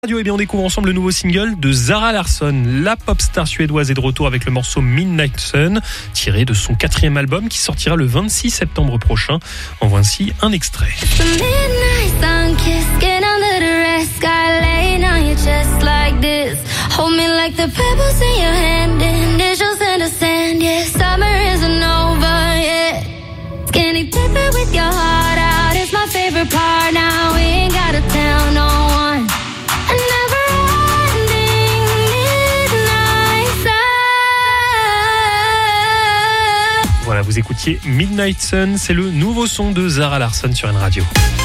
Radio, et bien on découvre ensemble le nouveau single de Zara Larsson. La pop star suédoise est de retour avec le morceau Midnight Sun, tiré de son 4e album qui sortira le 26 septembre prochain. En voici un extrait. Voilà, vous écoutiez Midnight Sun, c'est le nouveau son de Zara Larsson sur N Radio.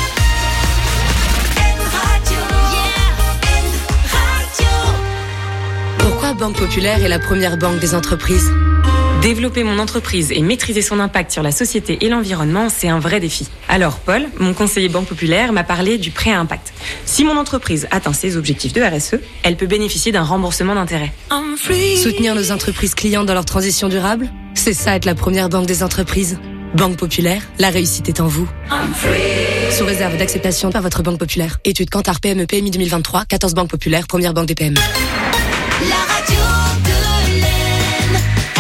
Pourquoi Banque Populaire est la première banque des entreprises ? Développer mon entreprise et maîtriser son impact sur la société et l'environnement, c'est un vrai défi. Alors Paul, mon conseiller Banque Populaire, m'a parlé du prêt à impact. Si mon entreprise atteint ses objectifs de RSE, elle peut bénéficier d'un remboursement d'intérêt. Soutenir nos entreprises clients dans leur transition durable ? C'est ça être la première banque des entreprises. Banque Populaire, la réussite est en vous. Sous réserve d'acceptation par votre Banque Populaire. Étude Kantar PME PMI 2023, 14 banques populaires, première banque des PME. La radio de l'Aisne,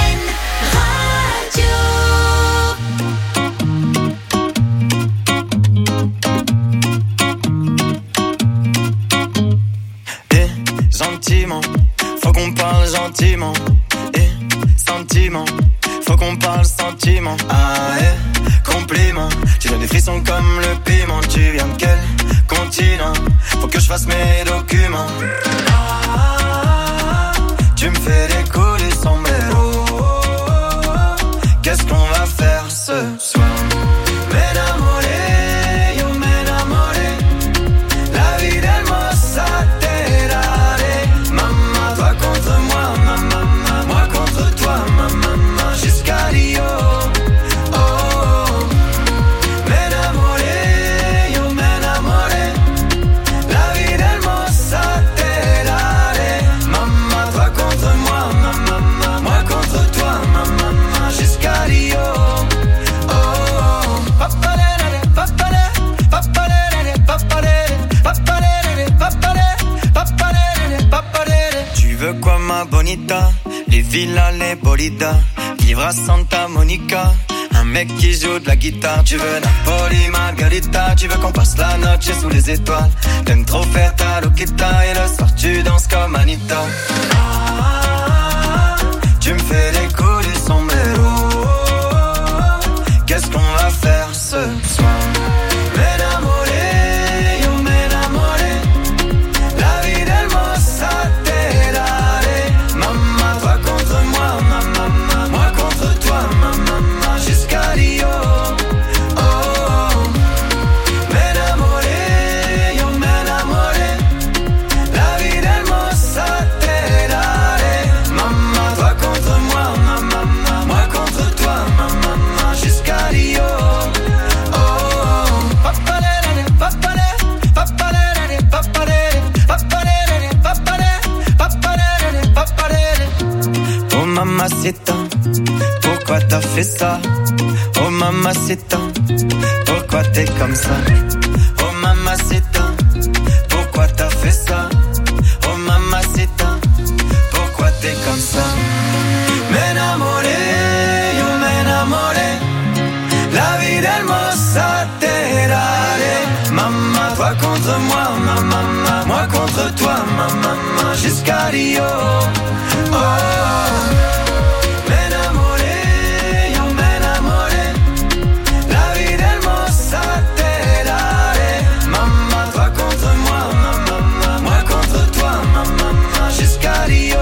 Gentiment, faut qu'on parle gentiment. Sentiment, faut qu'on parle sentiment. Compliment, tu donnes des frissons comme le piment. Tu viens de quel continent? Faut que je fasse mes documents. Tu me fais décoller son mélo. Qu'est-ce qu'on va faire ce soir? M'enamoré, yo m'enamoré. La vie d'hermosa te daré. Maman, toi contre moi, maman, moi contre toi, maman, jusqu'à Rio. Oh, m'enamoré, yo m'enamoré. La vie d'hermosa te daré. Maman, toi contre moi, maman, moi contre toi, maman, jusqu'à Rio. Tu veux quoi ma bonita? Les villas, les bolidas, vivre à Santa Monica, un mec qui joue de la guitare. Tu veux Napoli, Margarita, tu veux qu'on passe la noche sous les étoiles. T'aimes trop faire ta loquita et le soir tu danses comme Anita. Tu me fais décoller son mélo. Qu'est-ce qu'on va faire ce soir? M'enamoré, yo m'enamoré. La vie d'hermosa te daré. Maman, toi contre moi, maman, moi contre toi, maman, jusqu'à Rio. Oh, m'enamoré, yo m'enamoré. La vie d'hermosa te daré. Maman, toi contre moi, maman, moi contre toi, maman, jusqu'à Rio. Oh mamacita, pourquoi t'as fait ça? Oh mamacita, pourquoi t'es comme ça? Oh mamacita, pourquoi t'as fait ça? Oh mamacita, pourquoi t'es comme ça? M'enamoré, yo m'enamoré. La vie d'hermosa te daré. Maman, toi contre moi, maman, moi contre toi, maman, jusqu'à Rio. Oh, m'enamoré, yo m'enamoré. La vie d'hermosa te daré. Maman, toi contre moi, maman, moi contre toi, maman, jusqu'à Rio.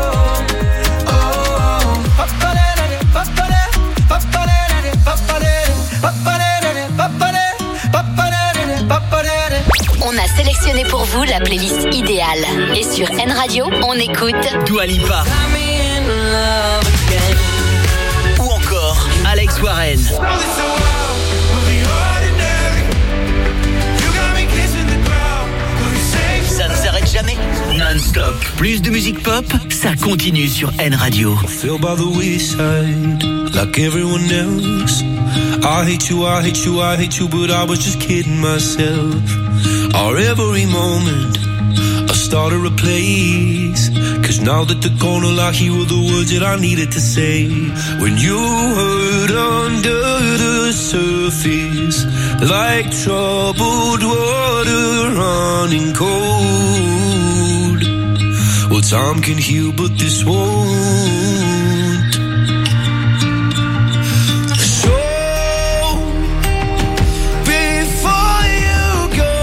On a sélectionné pour vous la playlist idéale. Et sur N Radio, on écoute Dua Lipa. Ou encore Alex Warren. Ça ne s'arrête jamais. Non-stop. Plus de musique pop, ça continue sur N Radio. Feel by the wayside, like everyone else. I hate you, I hate you, I hate you, but I was just kidding myself. Our every moment, I started a place. Cause now that they're gone, all I hear were the words that I needed to say. When you hurt under the surface, like troubled water running cold. Well, time can heal, but this won't. So, before you go,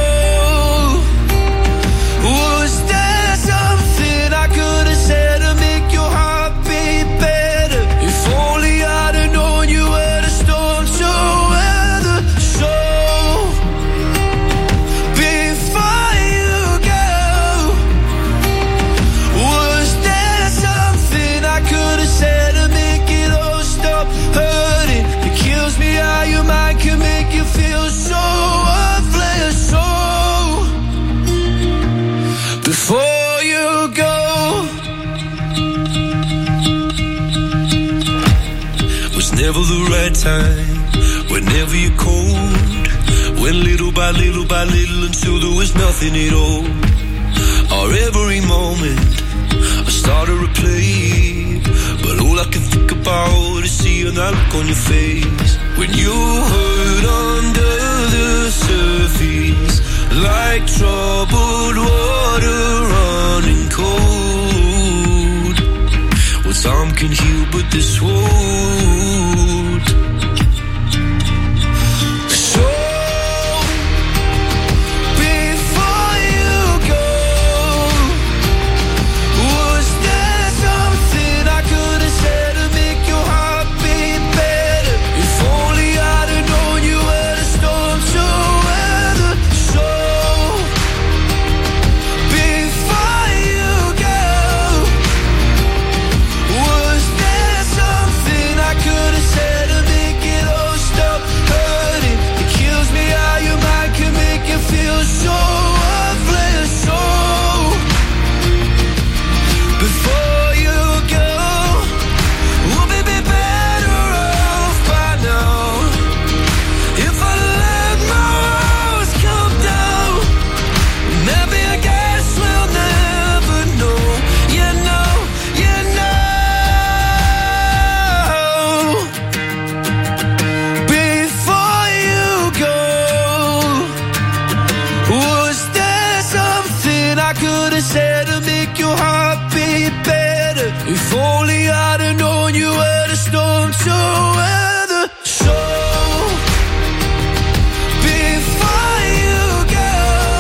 was there something I could have said to make your heart beat better? If only I'd have known you were the storm to weather. So, before you go, was there something I could have said to make it all stop hurting? It kills me how your mind can make you feel so worthless. So, before you go, was never the right time, whenever you're cold. Went little by little by little until there was nothing at all. Or every moment I started to replay, but all I can think about is seeing that look on your face. When you hurt under the surface, like troubled water running cold. Well, time can heal, but this won't. So, before you go, was there something I could have said to make your heart beat better? If only I'd have known you were the storm to weather. So, before you go, was there something I could have said to make it all stop hurting? It kills me how your mind can make you feel so worthless. So, before you go, we'll be better off by now. If I let my walls come down, maybe I guess we'll never know. You know, you know. Before you go, was there something I could have said to make your heart beat better? If only I'd have known you were the storm to weather. So, before you go,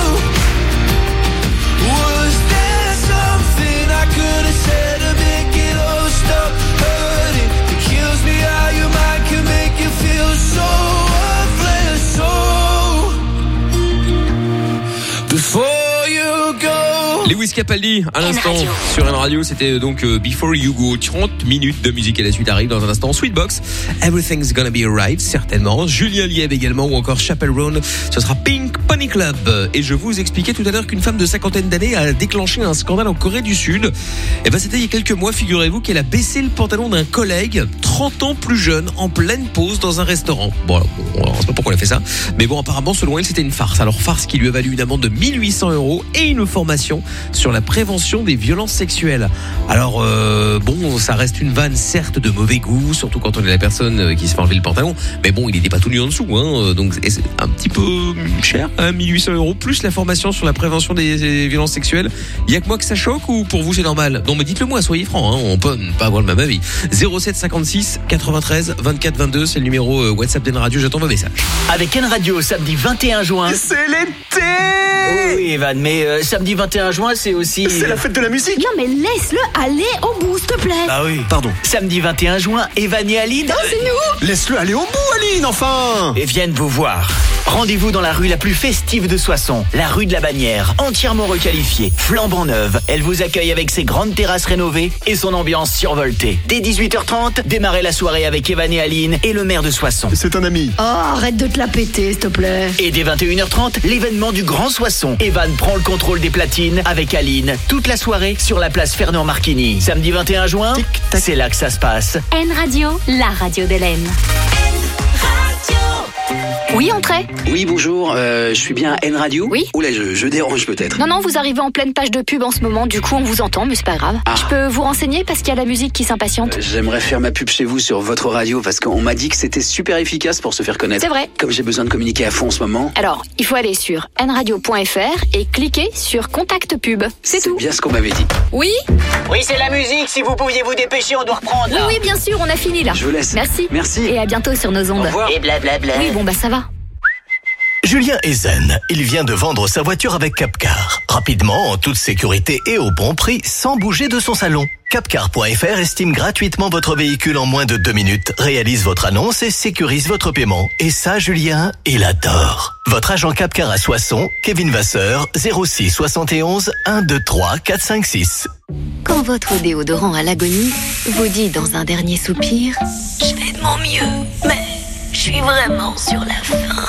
was there something I could have said to make it all stop hurting? It kills me how your mind can make you feel so worthless. So, before you go. Lewis Capaldi, à l'instant, sur N Radio, c'était donc Before You Go, 30 minutes de musique et la suite arrive dans un instant. Sweetbox, Everything's Gonna Be Alright, certainement. Julien Lieb également, ou encore Chappell-Roan, ce sera Pink Pony Club. Et je vous expliquais tout à l'heure qu'une femme de 50aine d'années a déclenché un scandale en Corée du Sud. Et ben c'était il y a quelques mois, figurez-vous, qu'elle a baissé le pantalon d'un collègue, 30 ans plus jeune, en pleine pause dans un restaurant. Bon, on sait pas pourquoi elle a fait ça, mais bon, apparemment, selon elle, c'était une farce. Alors, farce qui lui a valu une amende de 1800 € et une formation sur la prévention des violences sexuelles. Alors, bon, ça reste une vanne, certes, de mauvais goût, surtout quand on est la personne qui se fait enlever le pantalon, mais bon, il n'était pas tout nu en dessous, hein, donc c'est un petit peu cher, hein, 1800 € plus la formation sur la prévention des violences sexuelles. Il y a que moi que ça choque ou pour vous c'est normal? Non, mais dites-le moi, soyez francs, hein, on peut ne pas avoir le même avis. 07 56 93 24 22, c'est le numéro WhatsApp d'N Radio, j'attends vos messages. Avec N Radio, samedi 21 juin. C'est l'été! Oui, Evan, mais samedi 21 juin, c'est aussi... C'est la fête de la musique! Non, mais laisse-le aller au bout, s'il te plaît! Ah oui, pardon. Samedi 21 juin, Evan et Aline... Non, c'est nous! Laisse-le aller au bout, Aline, enfin! Et viennent vous voir. Rendez-vous dans la rue la plus festive de Soissons, la rue de la Bannière, entièrement requalifiée, flambant neuve. Elle vous accueille avec ses grandes terrasses rénovées et son ambiance survoltée. Dès 18h30, démarrez la soirée avec Evan et Aline et le maire de Soissons. C'est un ami. Oh, arrête de te la péter, s'il te plaît. Et dès 21h30, l'événement du Grand Soissons. Evan prend le contrôle des platines avec Aline toute la soirée sur la place Fernand Marchini. Samedi 21 juin, c'est là que ça se passe. N Radio, la radio de l'Aisne. Oui, entrez. Oui, bonjour, je suis bien à N Radio. Oui. Oula, je dérange peut-être. Non, vous arrivez en pleine page de pub en ce moment, du coup on vous entend, mais c'est pas grave. Je peux vous renseigner parce qu'il y a la musique qui s'impatiente. J'aimerais faire ma pub chez vous sur votre radio parce qu'on m'a dit que c'était super efficace pour se faire connaître. C'est vrai. Comme j'ai besoin de communiquer à fond en ce moment. Alors, il faut aller sur nradio.fr et cliquer sur Contact Pub. C'est tout. C'est bien ce qu'on m'avait dit. Oui. Oui, c'est la musique, si vous pouviez vous dépêcher, on doit reprendre là. Oui, bien sûr, on a fini là. Je vous laisse. Merci. Et à bientôt sur nos ondes. Au revoir. Et blablabla. Oui, bon ça va. Julien est zen. Il vient de vendre sa voiture avec Capcar. Rapidement, en toute sécurité et au bon prix, sans bouger de son salon. Capcar.fr estime gratuitement votre véhicule en moins de 2 minutes, réalise votre annonce et sécurise votre paiement. Et ça, Julien, il adore. Votre agent Capcar à Soissons, Kevin Vasseur, 06 71 123 456. Quand votre déodorant à l'agonie vous dit dans un dernier soupir « Je fais de mon mieux, mais je suis vraiment sur la fin ».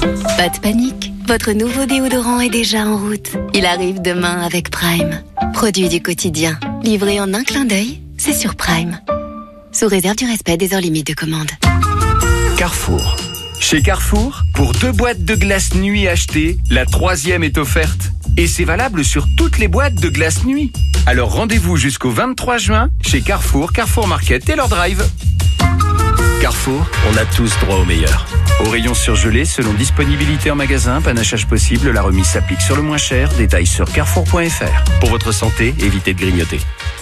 Pas de panique, votre nouveau déodorant est déjà en route. Il arrive demain avec Prime. Produit du quotidien, livré en un clin d'œil, c'est sur Prime. Sous réserve du respect des heures limites de commande. Carrefour. Chez Carrefour, pour 2 boîtes de glace nuit achetées, la 3e est offerte. Et c'est valable sur toutes les boîtes de glace nuit. Alors rendez-vous jusqu'au 23 juin chez Carrefour, Carrefour Market et leur drive. Carrefour, on a tous droit au meilleur. Au rayon surgelé, selon disponibilité en magasin, panachage possible, la remise s'applique sur le moins cher. Détails sur carrefour.fr. Pour votre santé, évitez de grignoter.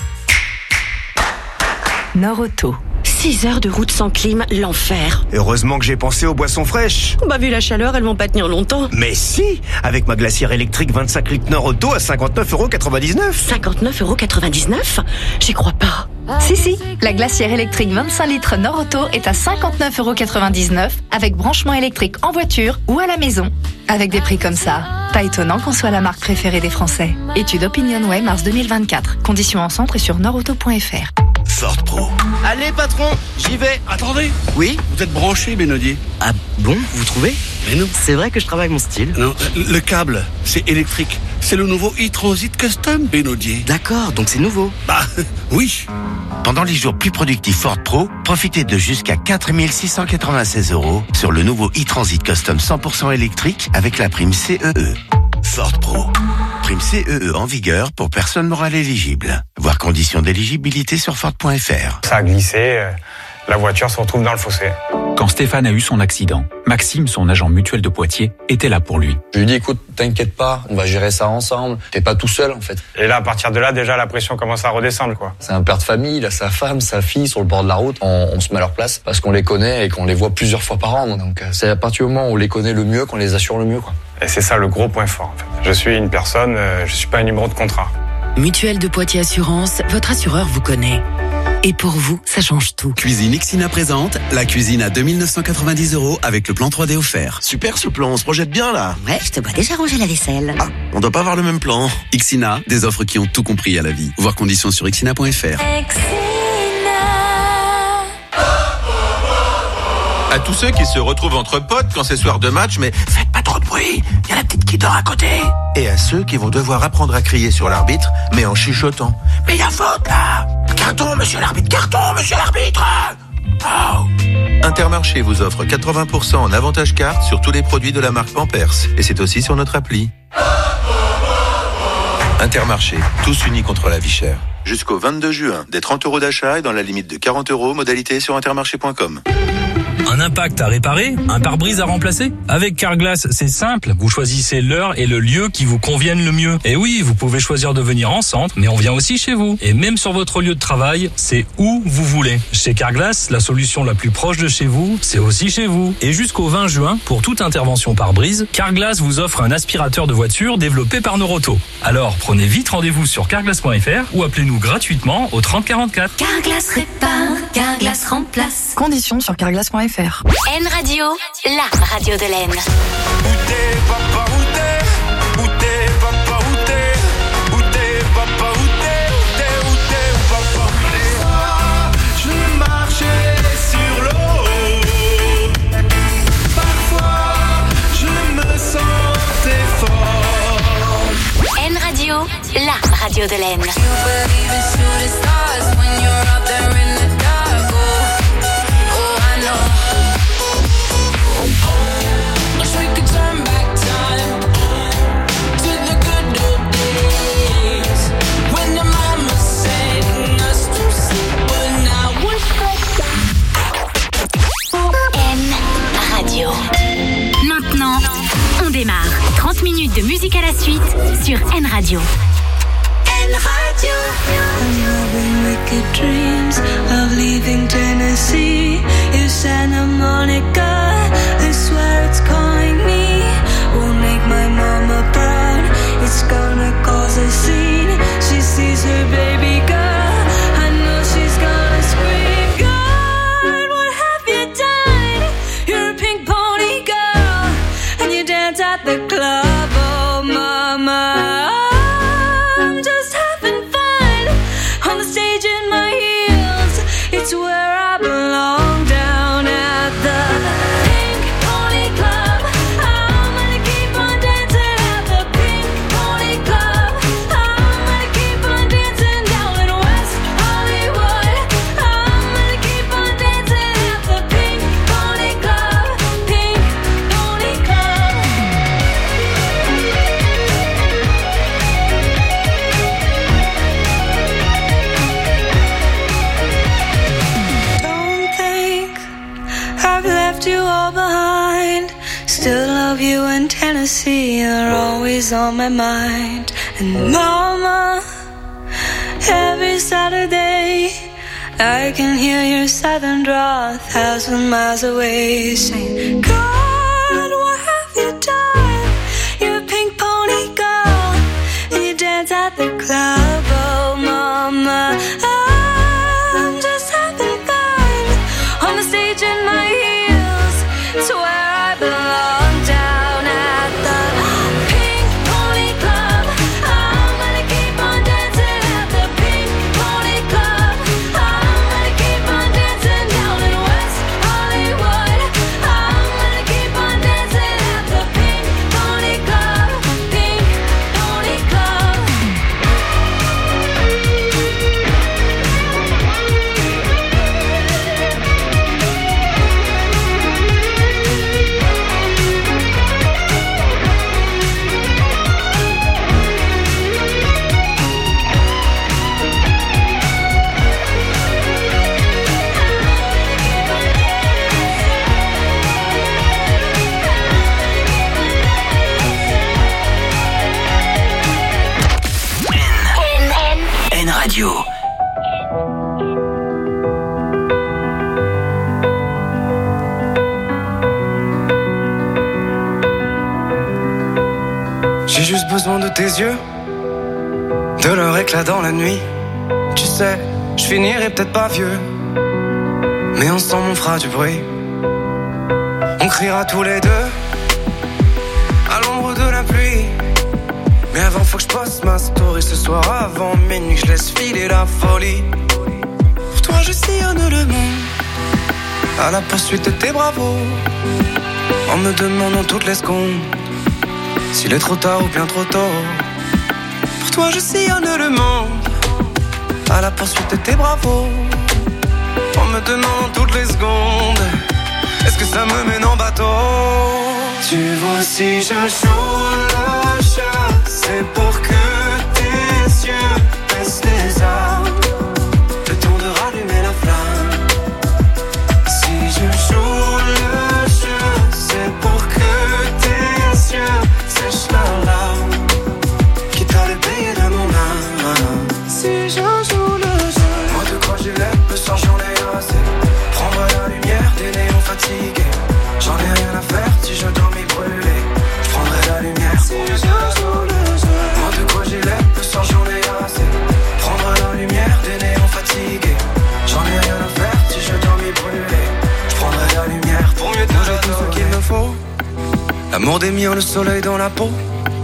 Nord-Auto. 6 heures de route sans clim, l'enfer. Heureusement que j'ai pensé aux boissons fraîches. Bah vu la chaleur, elles vont pas tenir longtemps. Mais si, avec ma glacière électrique 25 litres Nord-Auto à 59,99€. 59,99€? J'y crois pas. Si, la glacière électrique 25 litres Nord-Auto est à 59,99€ avec branchement électrique en voiture ou à la maison. Avec des prix comme ça, pas étonnant qu'on soit la marque préférée des Français. Étude OpinionWay mars 2024. Conditions en centre et sur nordauto.fr. Ford Pro. Allez patron, j'y vais. Attendez. Oui, Vous êtes branché, Benodier. Ah bon, vous trouvez? Mais non. C'est vrai que je travaille mon style. Non, le câble, c'est électrique. C'est le nouveau e-Transit Custom, Benodier. D'accord, donc c'est nouveau. Bah, oui. Pendant les jours plus productifs Ford Pro, profitez de jusqu'à 4 696€ sur le nouveau e-Transit Custom 100% électrique avec la prime CEE. Ford Pro. Prime CEE en vigueur pour personnes morales éligibles. Voir conditions d'éligibilité sur Ford.fr. Ça a glissé, la voiture se retrouve dans le fossé. Quand Stéphane a eu son accident, Maxime, son agent mutuel de Poitiers, était là pour lui. Je lui ai dit, écoute, t'inquiète pas, on va gérer ça ensemble. T'es pas tout seul, en fait. Et là, à partir de là, déjà, la pression commence à redescendre, quoi. C'est un père de famille, il a sa femme, sa fille sur le bord de la route. On se met à leur place parce qu'on les connaît et qu'on les voit plusieurs fois par an. Donc, c'est à partir du moment où on les connaît le mieux qu'on les assure le mieux, quoi. Et c'est ça le gros point fort, en fait. Je suis une personne, je suis pas un numéro de contrat. Mutuelle de Poitiers Assurance, votre assureur vous connaît. Et pour vous, ça change tout. Cuisine Ixina présente la cuisine à 2 990€ avec le plan 3D offert. Super ce plan, on se projette bien là. Ouais, je te vois déjà ranger la vaisselle. Ah, on doit pas avoir le même plan. Ixina, des offres qui ont tout compris à la vie. Voir conditions sur ixina.fr. À tous ceux qui se retrouvent entre potes quand c'est soir de match, mais faites pas trop de bruit, il y a la petite qui dort à côté. Et à ceux qui vont devoir apprendre à crier sur l'arbitre, mais en chuchotant. Mais y a faute là. Carton, monsieur l'arbitre, carton, monsieur l'arbitre. Oh. Intermarché vous offre 80% en avantage carte sur tous les produits de la marque Pampers. Et c'est aussi sur notre appli. Intermarché, tous unis contre la vie chère. Jusqu'au 22 juin, des 30€ d'achat et dans la limite de 40€, modalité sur intermarché.com. Un impact à réparer, un pare-brise à remplacer? Avec Carglass, c'est simple. Vous choisissez l'heure et le lieu qui vous conviennent le mieux. Et oui, vous pouvez choisir de venir en centre, mais on vient aussi chez vous. Et même sur votre lieu de travail, c'est où vous voulez. Chez Carglass, la solution la plus proche de chez vous, c'est aussi chez vous. Et jusqu'au 20 juin, pour toute intervention pare-brise, Carglass vous offre un aspirateur de voiture développé par Noroto. Alors, prenez vite rendez-vous sur carglass.fr ou appelez-nous gratuitement au 30 44. Carglass répare, Carglass remplace. Conditions sur carglass.fr. N Radio, la radio de l'Aisne. Où t'es, papa, où t'es? Où t'es, papa, où t'es? Où t'es, papa, où t'es? Où t'es, papa? Parfois, je marchais sur l'eau. Parfois, je me sentais fort. N Radio, la radio de l'Aisne. Radio. I'm having wicked dreams of leaving Tennessee. If Santa Monica, I swear it's calling me. Will make my mama proud. It's gonna cause a scene. She sees her baby girl. I know she's gonna scream. God, what have you done? You're a pink pony girl, and you dance at the club. Oh, mama. It's where I belong, down at the Pink Pony Club. I'm gonna keep on dancing at the Pink Pony Club. I'm gonna keep on dancing down in West Hollywood. I'm gonna keep on dancing at the Pink Pony Club. Pink Pony Club. I've left you all behind. Still love you in Tennessee. You're always on my mind. And mama, every Saturday I can hear your southern drawl 1,000 miles away, saying, God, what have you done? You're a pink pony girl, and you dance at the club. Oh, mama, I'm just having fun on the stage in my heels. It's where I belong, down at the Pink Pony Club. I'm gonna keep on dancing at the Pink Pony Club. I'm gonna keep on dancing down in West Hollywood. I'm gonna keep on dancing at the Pink Pony Club. Pink Pony Club. N Radio. J'ai juste besoin de tes yeux, de leur éclat dans la nuit. Tu sais, je finirai peut-être pas vieux, mais ensemble on fera du bruit. On criera tous les deux à l'ombre de la pluie. Mais avant faut que je poste ma story ce soir avant minuit, je laisse filer la folie. Pour toi je sillonne le monde à la poursuite de tes bravos, en me demandant toutes les secondes s'il est trop tard ou bien trop tôt. Pour toi je sillonne le monde à la poursuite de tes bravos, en me demandant toutes les secondes est-ce que ça me mène en bateau. Tu vois si je joue le chat, c'est pour que tes yeux baissent les armes, le temps de rallumer la flamme. Si je joue le jeu, c'est pour que tes yeux sèchent leurs larmes, quitte à le payer de mon âme. Si je joue le jeu, moi de quoi j'ai l'air, le soir j'en ai assez. Prendre la lumière des néons fatigués, j'en ai rien à faire si je dois m'y brûler. Je prendrai la lumière si je joue le jeu. Moi de quoi j'ai l'air, le soir j'en ai assez. Prendre la lumière des néons fatigués, j'en ai rien à faire si je dois m'y brûler. Je prendrai la lumière pour mieux te j'ai tout ce qu'il me faut. L'amour des miens, le soleil dans la peau.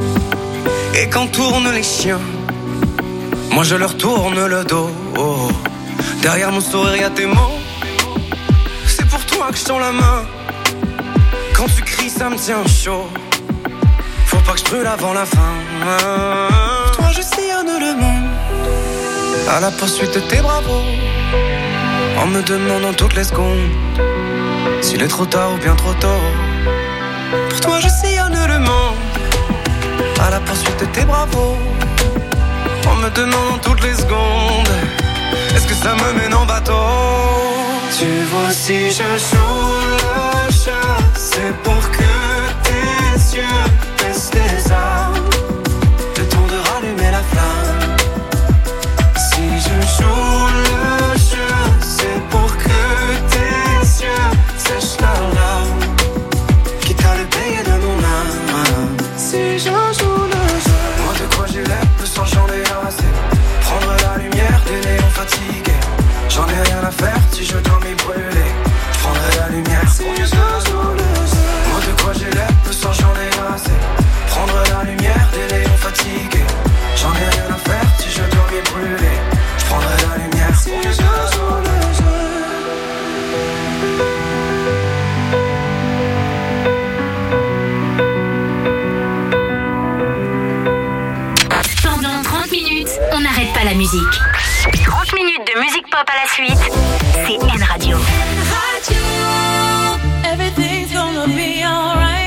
Et quand tournent les chiens, moi je leur tourne le dos. Oh. Derrière mon sourire y'a tes mots, c'est pour toi que je tends la main. Quand tu cries ça me tient chaud, faut pas que je brûle avant la fin. Pour toi je sillonne le monde à la poursuite de tes bravos, en me demandant toutes les secondes s'il est trop tard ou bien trop tôt. Pour toi je sillonne le monde à la poursuite de tes bravos, en me demandant toutes les secondes est-ce que ça me mène en bateau. Tu vois si je joue le chat, c'est pour que tes yeux baissent les armes, le temps de rallumer la flamme. musique. 30 minutes de musique pop à la suite, c'est N Radio. Everything's gonna be alright.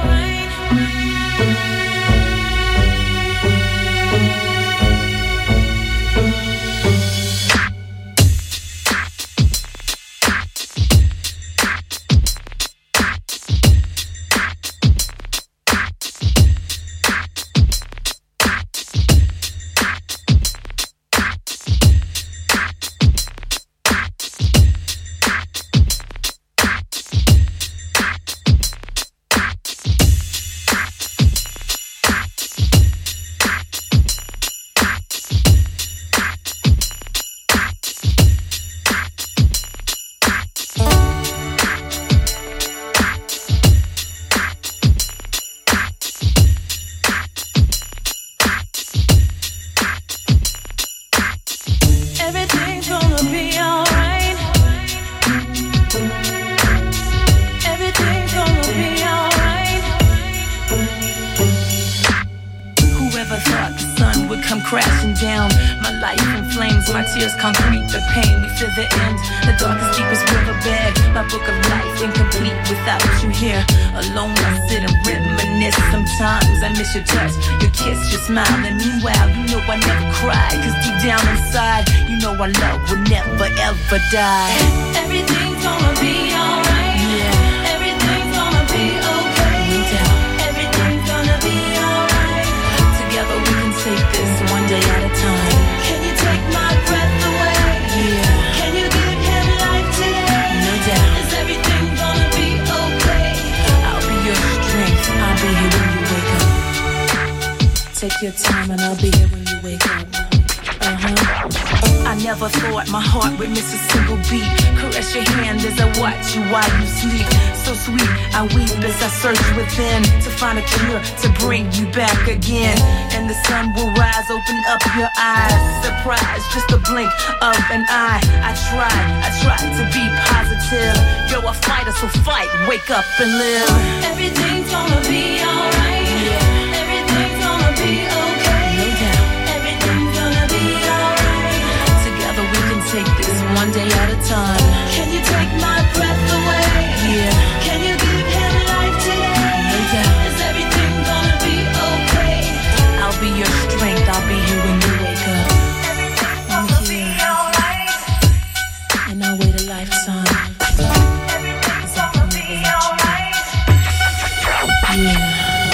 Your touch, your kiss, your smile, and meanwhile, you know I never cry. Cause deep down inside, you know our love will never ever die. Everything's gonna be alright. Yeah. Everything's gonna be okay. No doubt. Everything's gonna be alright. Together we can take this one day at a time. Can you take my breath away? Yeah. Can you give him life today? No doubt. Is everything gonna be okay? I'll be your strength. I'll be here when you wake up. Take your time and I'll be here when you wake up. I never thought my heart would miss a single beat. Caress your hand as I watch you while you sleep. So sweet, I weep as I search within to find a cure to bring you back again. And the sun will rise, open up your eyes. Surprise, just a blink of an eye. I try to be positive. You're a fighter, so fight, wake up and live. Everything's gonna be alright. Yeah. Everything's gonna be okay. No doubt. Everything's gonna be alright. Together we can take this one day at a time. Can you take my breath away? Yeah. Can you give him life today? No doubt. Is everything gonna be okay? I'll be your strength. I'll be here when you wake up. Everything's gonna be alright. And I'll wait a lifetime. Everything's gonna be alright. Yeah.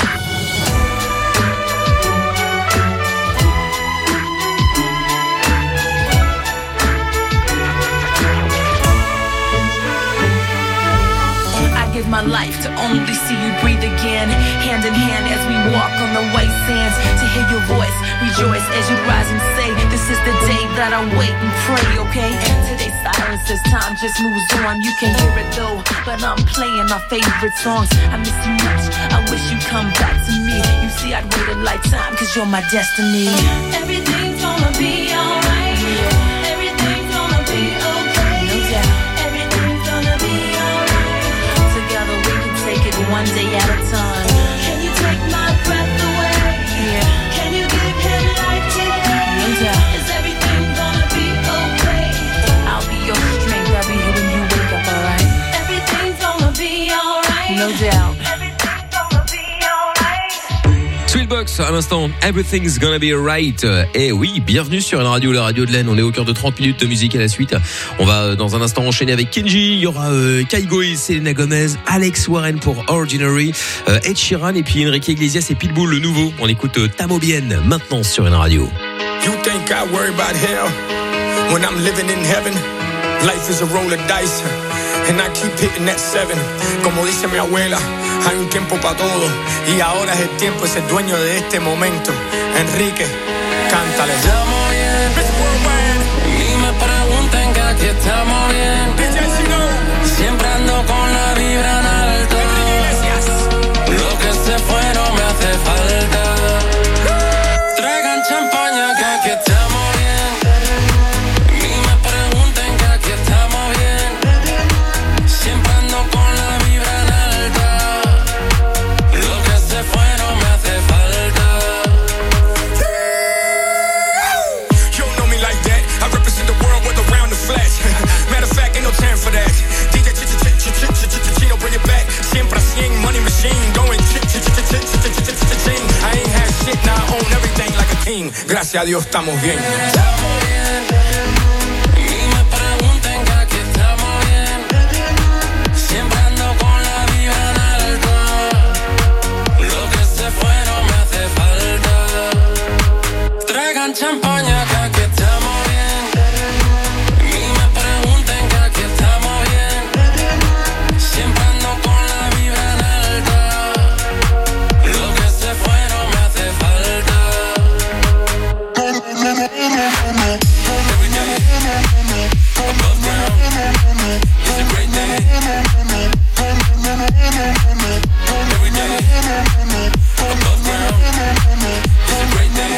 My life to only see you breathe again, hand in hand as we walk on the white sands, to hear your voice rejoice as you rise and say, this is the day that I wait and pray, okay? Today's silence as time just moves on. You can hear it though, but I'm playing our favorite songs. I miss you much, I wish you'd come back to me. You see, I'd wait a lifetime, cause you're my destiny. Everything's gonna be alright. Yeah. Everything's gonna be okay. No doubt. Everything's gonna be alright. Together we can take it one day at a time. Can you take my breath away? Yeah. Can you give him life today? No doubt. Is everything gonna be okay? I'll be your strength. I'll be here when you wake up, alright? Everything's gonna be alright. No doubt. Sweetbox à l'instant, Everything's Gonna Be Right. Et oui, bienvenue sur une radio, la radio de l'Aisne. On est au cœur de 30 minutes de musique à la suite. On va dans un instant enchaîner avec Kenji. Il y aura Kaigo et Selena Gomez, Alex Warren pour Ordinary, Ed Sheeran et puis Enrique Iglesias et Pitbull, le nouveau. On écoute Tamo Bien maintenant sur une radio. You think I worry about hell when I'm living in heaven? Life is a roll of dice and I keep hitting that 7. Como dice mi abuela, hay un tiempo para todo y ahora es el tiempo, es el dueño de este momento. Enrique, cántale. Estamos bien, ni me pregunten que aquí estamos bien. Siempre ando con la vibra en alto. Lo que se fue no me hace falta. Traigan champaña que aquí estamos bien. Ni me pregunten que aquí estamos bien. Siempre ando con la vibra en alta. Lo que se fue no me hace falta. Gracias a Dios estamos bien. Champaña, que aquí estamos bien. Y me pregunten que aquí estamos bien. Siempre ando con la vibra en alta. Lo que se fue no me hace falta. Every day, above ground, it's a great day. Every day, above ground, it's a great day.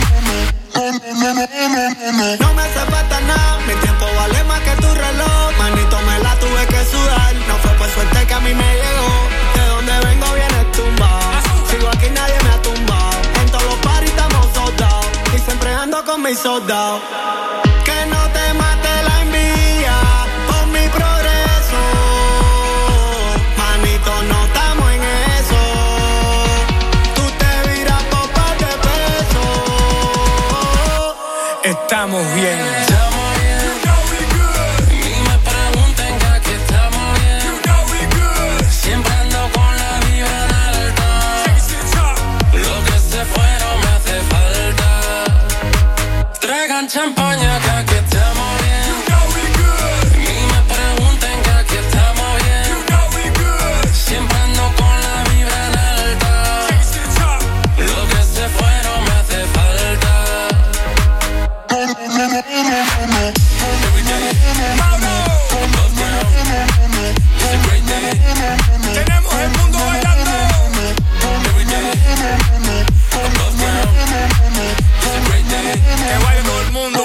No me hace falta nada, mi tiempo vale más que tu reloj. Manito, me la tuve que sudar. No fue por suerte que a mí me llegó. De donde vengo viene tumbado. Sigo aquí, nadie me ha tumbado. En todos los paris estamos soldados. Y siempre ando con mis soldados. Que no te mate la envidia por mi progreso. Manito, no estamos en eso. Tú te viras por par de pesos. Estamos bien. Champaña, que aquí estamos bien. Y me pregunten que aquí estamos bien. Siempre ando con la vibra en alta. Lo que se fue no me hace falta. Every day, above ground, it's a great day. Tenemos el mundo bailando. Every day, above ground, it's a great day. Que baile todo el mundo.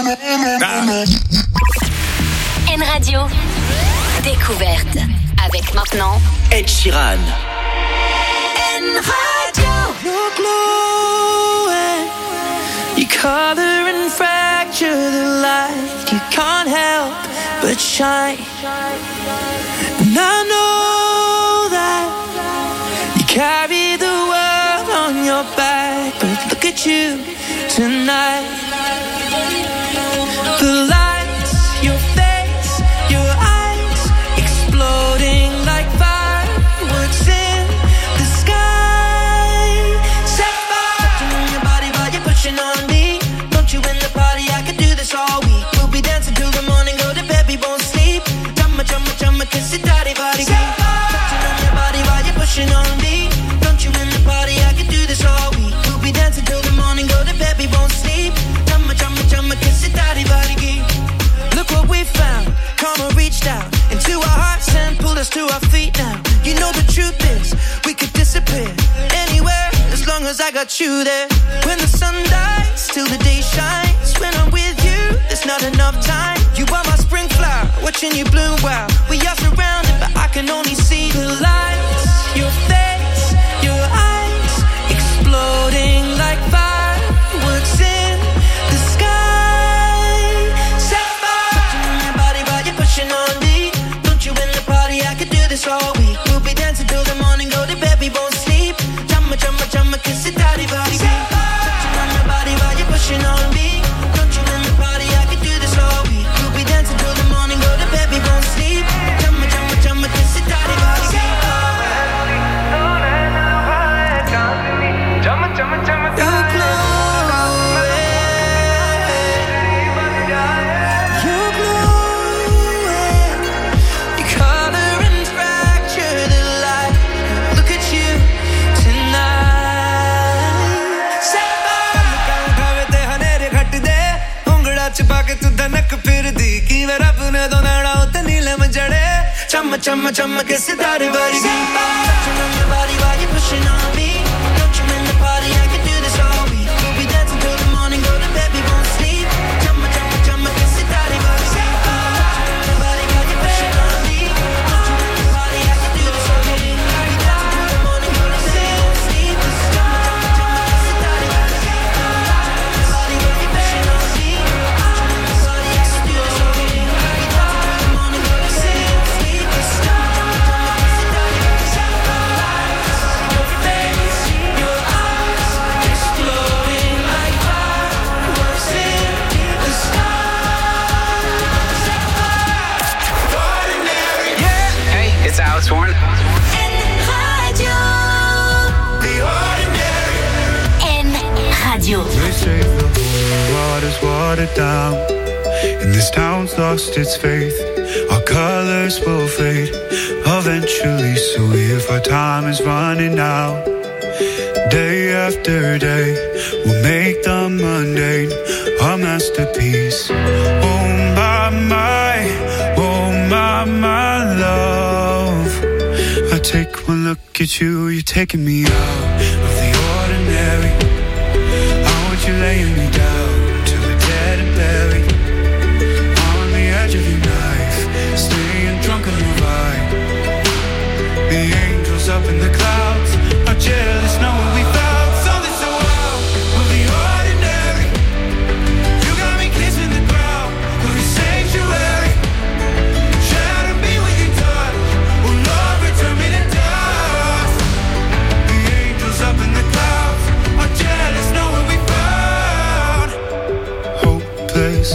N Radio, découverte. Avec maintenant Ed Sheeran. N Radio. You're glowing. You color and fracture the light. You can't help but shine. And I know that you carry the world on your back. But look at you tonight. The lights, your face, your eyes, exploding like fireworks in the sky. Set fire on your body while you're pushing on me. Don't you in the party, I could do this all week. We'll be dancing till the morning, go to bed, we won't sleep. Chumma, chumma, chumma, kiss it, daddy, body. Touching on your body while you're pushing on me. Don't you in the party, I could do this all week. We'll be dancing till the morning, go to bed, we won't sleep. Chumma, chumma, chumma, kiss it, daddy, body. Look what we found. Karma reached out into our hearts and pulled us to our feet now. You know the truth is, we could disappear anywhere as long as I got you there. When the sun dies, till the day shines. When I'm with you, there's not enough time. You are my spring flower, watching you bloom. Wow, we are surrounded, but I can only see the lights. Your face, your eyes, exploding like fireworks in the sky. Set fire on your body while you're pushing on me. Don't you in the party, I could do this all week. We'll be dancing till the morning, go to bed, we won't sleep. Chumma, chumma, chumma, kiss it, daddy, body. Touching on your body while you're pushing on me. Don't you in the party, I could do this all week. We'll be dancing till the morning, go to bed, we won't sleep. Chumma, chumma, chumma, kiss it, daddy, body. Chumma, chumma, chumma, छुपा के तू धनक फिर दी की वे रब ने दो नाड़ा उते नीलम जड़े चम चम चम के सितारे वर्गी touching on your body while you're pushing on me. Don't you in the party, I can do this all week. We'll be dancing till the morning, go to bed, we won't sleep. Chum chum chum के सितारे वर्गी touching on your body while you're pushing on me. Don't you in the party, I can do this all week. We'll be dancing till the morning, go to bed, we won't sleep. Chum chum के सितारे वर्गी touching on your body while you're pushing on me. Your face Next one. Radio. They say the water's watered down, and this town's lost its faith. Our colors will fade eventually, so if our time is running out, day after day, we'll make the mundane a masterpiece. Oh my love, I take one look at you, you're taking me out of the ordinary. You're laying me down to a dead and buried on the edge of your knife, staying drunk on your vibe. The angels up in the clouds are jealous knowing we found something so wild of the ordinary. You got me kissing the ground of your sanctuary. Shadow me with your touch, oh Lord, return me to dust. The angels up in the clouds are jealous knowing we found hopeless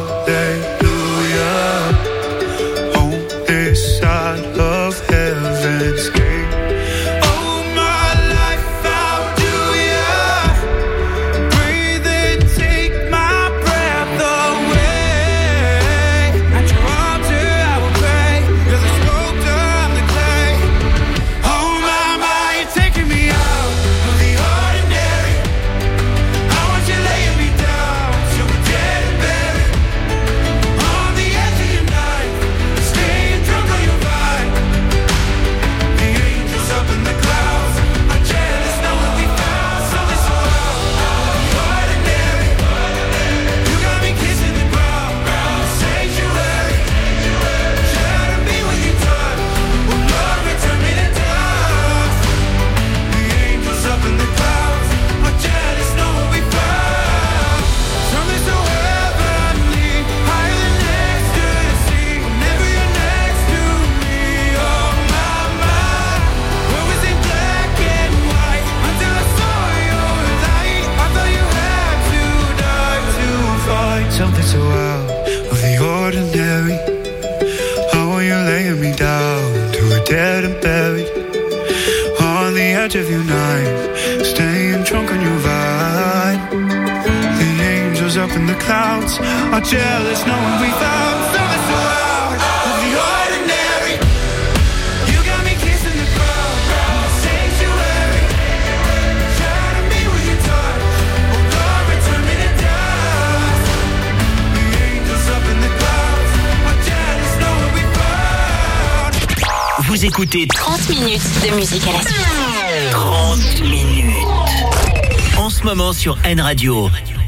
hallelujah on this side of heaven's gate. Oh my life, how do ya breathe and take my breath away? At your altar I will pray, you're the sculptor, I'm the clay. Oh my, you're taking me out of the ordinary. I want you laying me down so we're dead and buried on the edge of your knife, staying drunk on your vibe. The angels up in the clouds are jealous knowing we found something so ordinary. You got me kissing the ground, sanctuary. Shadow me with your touch, oh Lord, return me to dust. The angels up in the clouds are jealous knowing we found something so heavenly, higher than ecstasy. Whenever you're next to me, oh my, what was in black and white until I saw your light. I thought you had to die to find something so out of the ordinary. How are you laying me down to a dead and buried on the edge of your knife, staying drunk on your vibe. The angels up in the clouds are jealous knowing we found something so out of the ordinary. You got me kissing the ground, sanctuary. Shadow me with your touch, oh Lord, return me to dust. The angels up in the clouds are jealous knowing we found. Vous écoutez 30 minutes de musique à la suite. 30 minutes. En ce moment sur N Radio.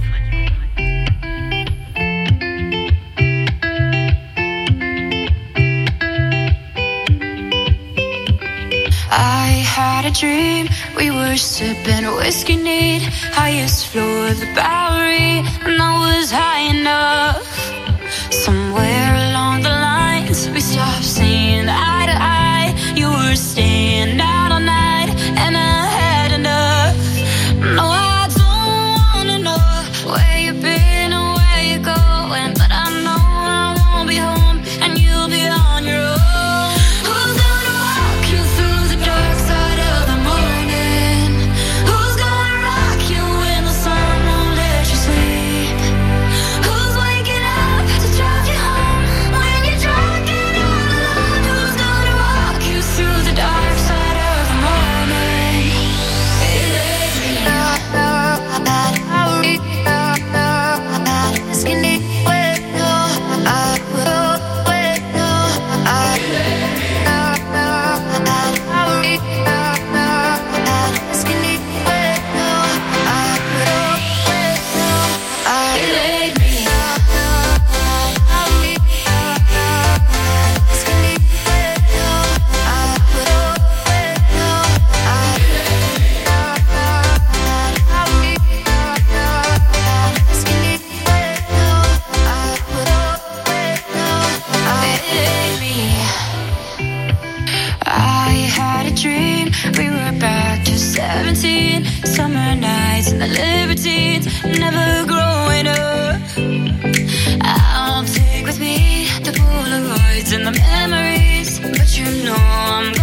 I had a dream, we were sipping whiskey neat, highest floor of the Bowery, and I was high enough. Somewhere along the lines, we stopped seeing eye to eye. You were staying out all night, and I had enough. No, I don't wanna know where you've been or where you're going, but I know I won't be home, and you'll be on your own. Who's gonna walk you through the dark side of the morning? Who's gonna rock you when the sun won't let you sleep? Who's waking up to drive you home when you're drunk and all alone? Who's gonna walk you through the dark side of the morning? We were back to 17, summer nights and the libertines, never growing up. I'll take with me the Polaroids and the memories, but you know I'm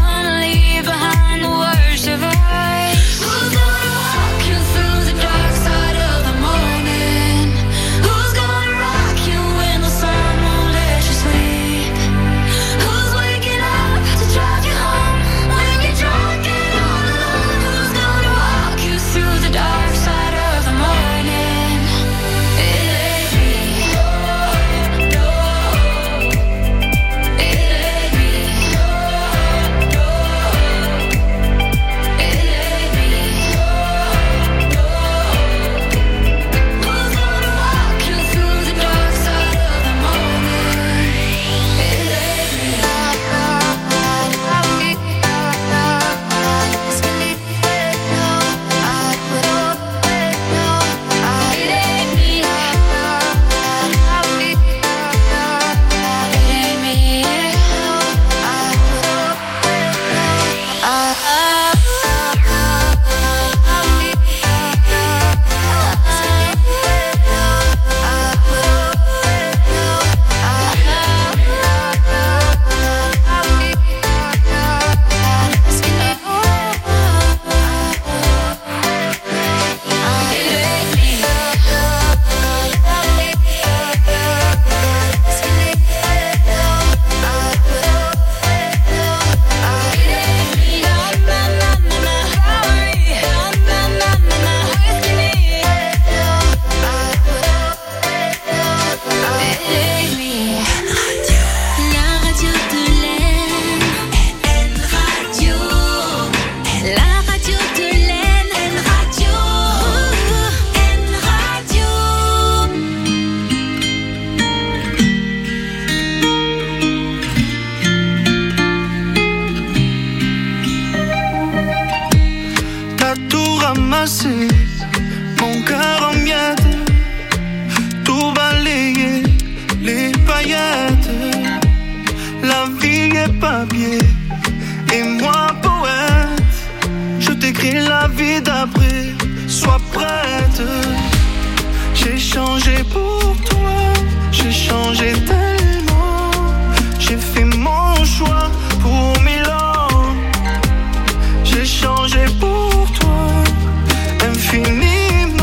la vie est papier et moi poète. Je t'écris la vie d'après, sois prête. J'ai changé pour toi, j'ai changé tellement. J'ai fait mon choix pour 1000 ans. J'ai changé pour toi infiniment.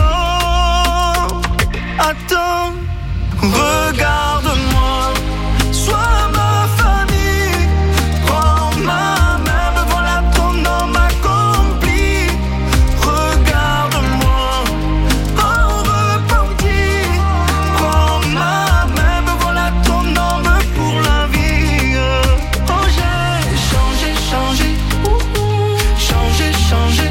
Attends, regarde-moi, sois ma famille. Prends ma main, me voilà ton homme accompli. Regarde-moi, en repenti. Prends ma main, me voilà ton homme pour la vie. Oh, j'ai changé, changé, changé, changé.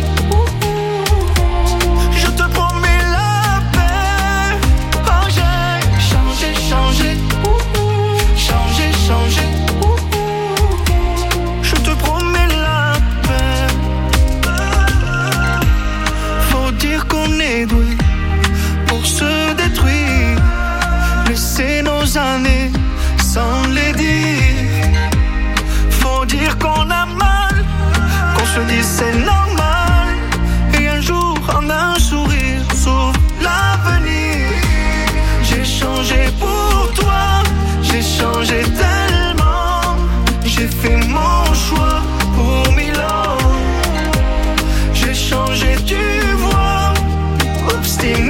Je te promets la paix. Oh, j'ai changé, changé, changé, changé. Je te promets la paix. Faut dire qu'on est doué pour se détruire, laisser nos années sans les dire. Faut dire qu'on a mal, qu'on se dit c'est normal. Et un jour en un sourire s'ouvre l'avenir. J'ai changé pour toi, j'ai changé tellement. J'ai fait mon choix pour 1000 ans. J'ai changé, tu vois, obstinément.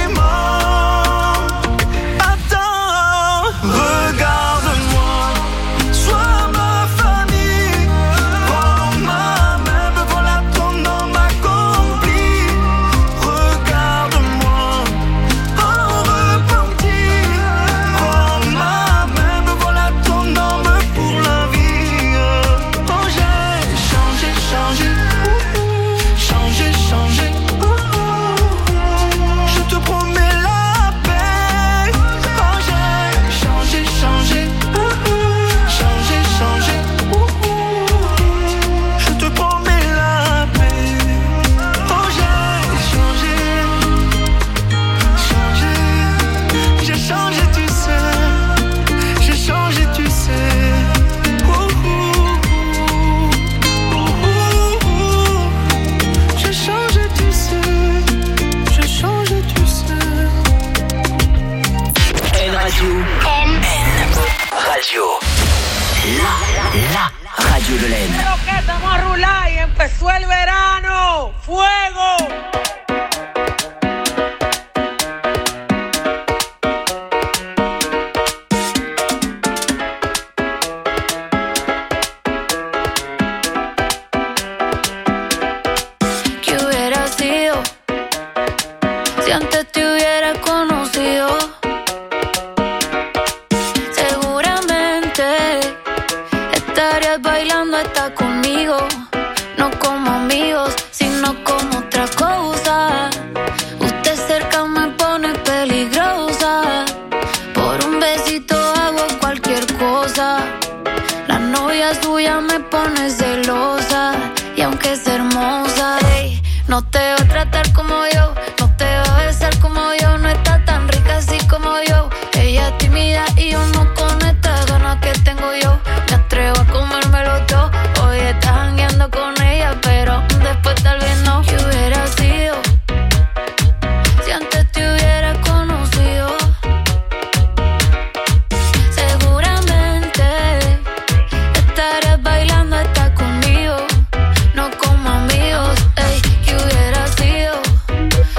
Attends, regarde-moi, sois ma famille. Prends ma main, me voilà ton homme accompli. Regarde-moi, en repenti. Prends ma main, me voilà ton homme pour la vie. Oh, j'ai changé, changé, changé, changé. Je te promets la paix. Oh, j'ai changé, changé, changé, changé. Je te promets la paix. Oh, j'ai changé, changé. J'ai changé, tu sais. J'ai changé, tu sais. J'ai changé, tu sais. J'ai changé, tu sais. N Radio. N Radio. La radio de l'Aisne. Pero que estamos a rular y empezó el verano. ¡Fuego! ¿Qué hubiera sido si antes te hubiera conocido? Seguramente estarías bailando hasta conmigo, no como amigos, sino como otra cosa. Usted cerca me pone peligrosa, por un besito hago cualquier cosa. La novia suya me pone celosa, y aunque es hermosa, ey, no te va a tratar como yo, no te va a besar como yo, no está tan rica así como yo. Ella es tímida y yo no con estas ganas que tengo yo. Me atrevo a comérmelo todo. Hoy estás jangueando con ella, pero después tal vez no. ¿Qué hubiera sido si antes te hubiera conocido? Seguramente estarías bailando hasta conmigo, no como amigos. Ey, ¿qué hubiera sido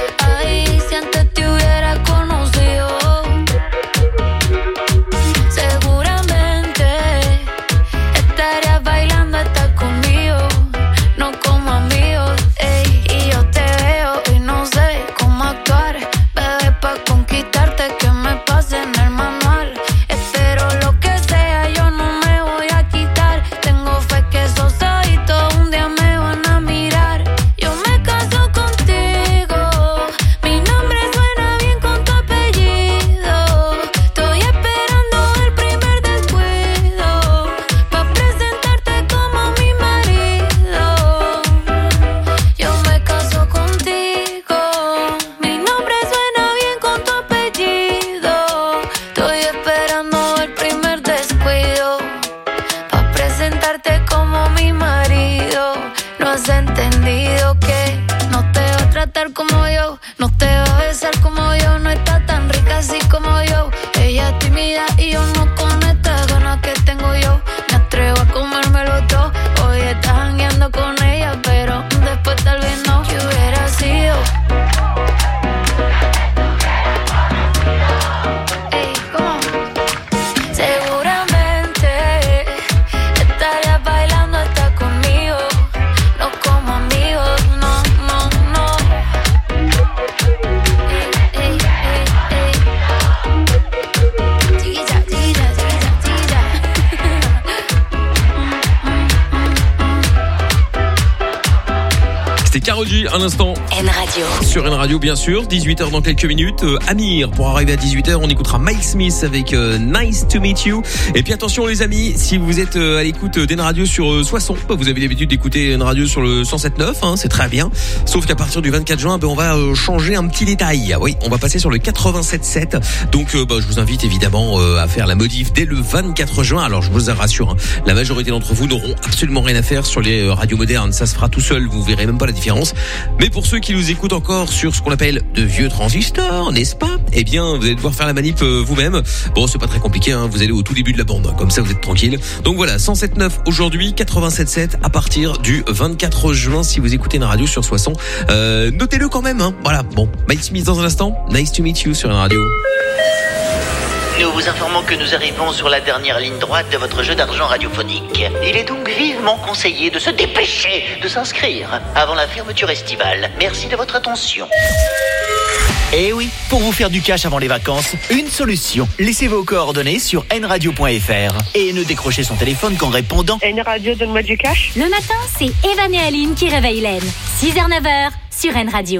Karol G, un instant. N Radio. Sur N Radio, bien sûr. 18h dans quelques minutes. Amir, pour arriver à 18h, on écoutera Mike Smith avec Nice to Meet You. Et puis attention les amis, si vous êtes à l'écoute d'N Radio sur Soissons, vous avez l'habitude d'écouter N Radio sur le 107.9, hein, c'est très bien. Sauf qu'à partir du 24 juin, on va changer un petit détail. Oui, on va passer sur le 87.7. Donc je vous invite évidemment à faire la modif dès le 24 juin. Alors je vous rassure, hein, la majorité d'entre vous n'auront absolument rien à faire sur les radios modernes. Ça se fera tout seul, vous verrez même pas la différence. Mais pour ceux qui nous écoutent encore sur ce qu'on appelle de vieux transistors, n'est-ce pas? Eh bien, vous allez devoir faire la manip vous-même. Bon, c'est pas très compliqué, hein, vous allez au tout début de la bande, hein, comme ça vous êtes tranquille. Donc voilà, 107.9 aujourd'hui, 87.7 à partir du 24 juin si vous écoutez une radio sur Soissons. Notez-le quand même, hein. Voilà, bon, Mike Smith dans un instant. Nice to meet you sur une radio. Nous vous informons que nous arrivons sur la dernière ligne droite de votre jeu d'argent radiophonique. Il est donc vivement conseillé de se dépêcher de s'inscrire avant la fermeture estivale. Merci de votre attention. Eh oui, pour vous faire du cash avant les vacances, une solution. Laissez vos coordonnées sur nradio.fr et ne décrochez son téléphone qu'en répondant N-Radio, donne-moi du cash. Le matin, c'est Evan et Aline qui réveillent Laine. 6h-9h sur N Radio.